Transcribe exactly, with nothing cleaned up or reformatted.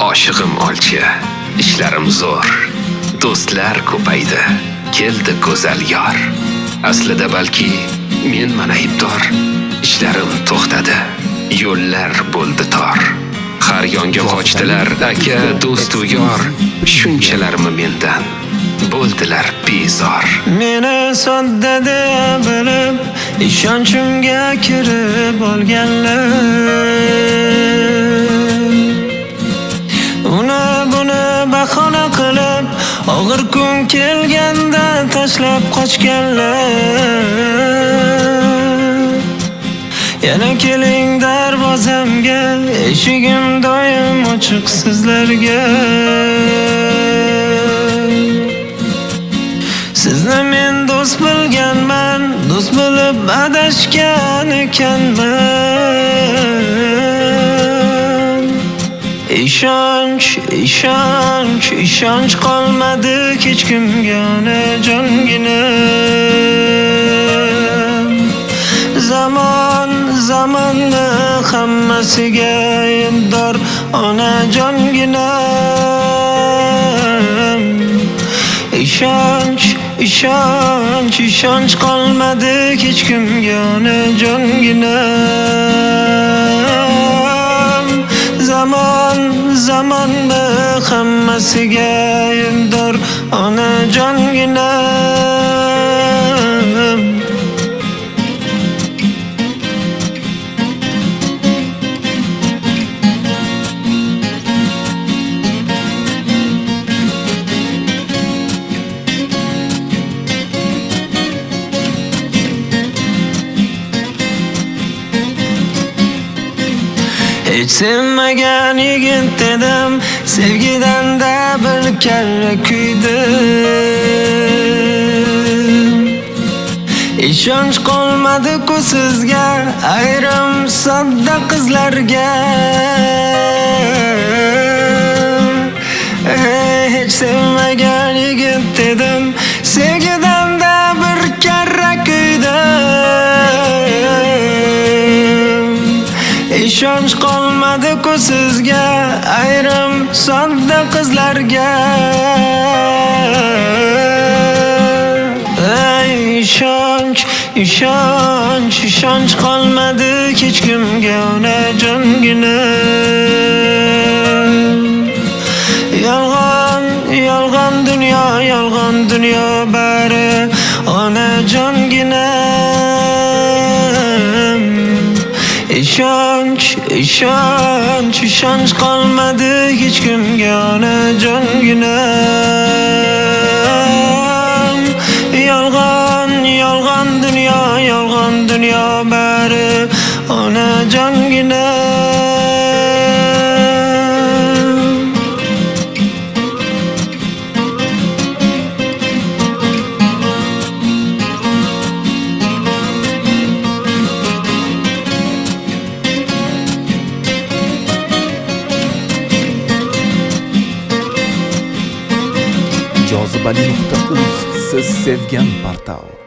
Oshig'im olchi, ishlarim zo'r, do'stlar ko'paydi, keldi go'zal yor. Aslida balki menman aybdor, ishlarim to'xtadi, yo'llar bo'ldi tor. Har yonga qochdilar aka, do'st u yor, shunchalarmi mendan bo'ldilar bezor. Meni sodda deb bilib, ishonchimga kirib olganlar, uni buni bahona qilib, og'ir kun kelganda tashlab qochganlar. Yana keling darvozamga, eshigim doim ochiq sizlarga. Sizni men do'st bilganman, do'st bilib adashgan ekanman. Ishonch, ishonch, ishonch qolmadi hech kimga onajongina. Zamon, zamonni hammasiga aybdor onajongina. Ishonch, ishonch, ishonch qolmadi hech kimga onajongina. Zamon, zamonni hammasiga aybdor onajongina. Hech sevmagan yigit edim, sevgidan-da bir karra kuydim. Ishonch qolmadi-ku sizga, ayrim sodda qizlarga. Hech sevmagan yigit edim, sevgidan-da bir karra kuydim. Ishonch qolmadi-ku sizga, ayrim sodda qizlarga. Ey ishonch, ishonch, ishonch qolmadi hech kimga onajongina. Yolg'on, yolg'on dunyo, yolg'on dunyo bari onajongina. Ishonch, ishonch, ishonch qolmadi hech kimga onajongina. Yolg'on, yolg'on dunyo, yolg'on dunyo bari onajongina. jozibali nuqta uz siz sevgan portal.